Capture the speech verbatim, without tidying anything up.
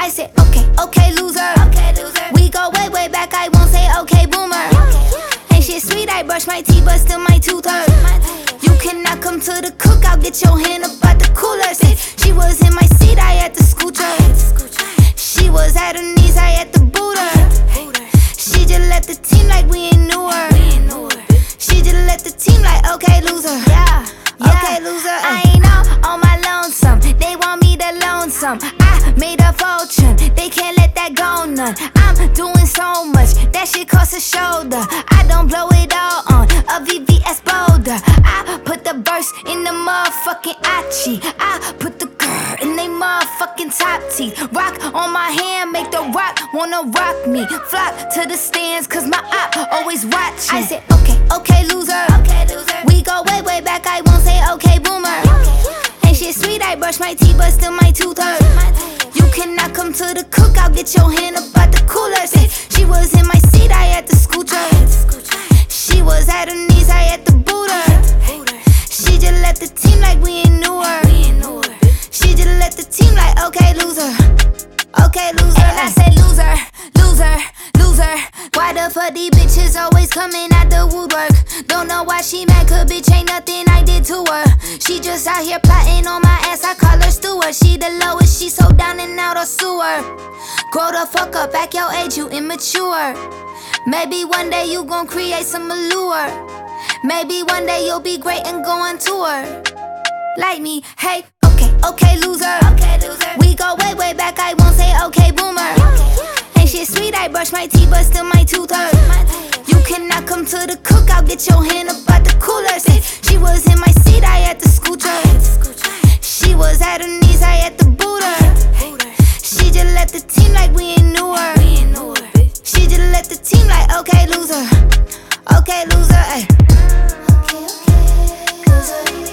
I said, okay, okay, loser. Okay, loser. We go way, way back, I won't say okay, boomer. Ain't shit sweet, I brush my teeth, but still my tooth hurt. You cannot come to the cookout, get your hand up out the cooler. Said she was in my seat, I had to scoot her. She was at her knees, I had to boot her. She just left the team like we ain't knew her. She just left the team like, okay, loser. Yeah, okay, loser. I ain't out on my lonesome, they want me to loan some. I made a fortune, they can't let that go none. I'm doing so much, that shit costs a shoulder. I don't blow it all on a V V S Boulder. I put the verse in the motherfucking Achi. I put the girl in they motherfucking top teeth. Rock on my hand, make the rock wanna rock me. Flock to the stands, cause my op always watching. I said, okay, okay, loser. Okay, loser. We go way, way back, I won't say okay, boomer. Ain't shit sweet, I brush my teeth, but still my tooth hurt. You cannot come to the cookout, get your hand up out the cooler. Said she was in my seat, I had to scoot her. She was at her knees, I had to boot her. She just left the team like we ain't knew her. She just left the team like, okay, loser. Okay, loser. And I said loser, loser, loser. Why the fuck these bitches always coming out the woodwork? Don't know why she mad, cause bitch ain't nothing I did to her. She just out here plotting on my ass, I call her steward. She the lowest, she so down and out of sewer. Grow the fuck up, back your age, you immature. Maybe one day you gon' create some allure. Maybe one day you'll be great and go on tour. Like me, hey, okay, okay, loser. Okay, loser. We go way, way back, I won't say okay, boomer. Ain't shit sweet, I brush my teeth, but still my tooth hurt. You cannot come to the cookout, get your hand up out the cooler. Said she was in my seat, I had to scoot her. She was at her knees, I had to boot her. She just left the team like we ain't knew her. She just left the team like, okay, loser. Okay, loser, ayy. Okay, okay, loser.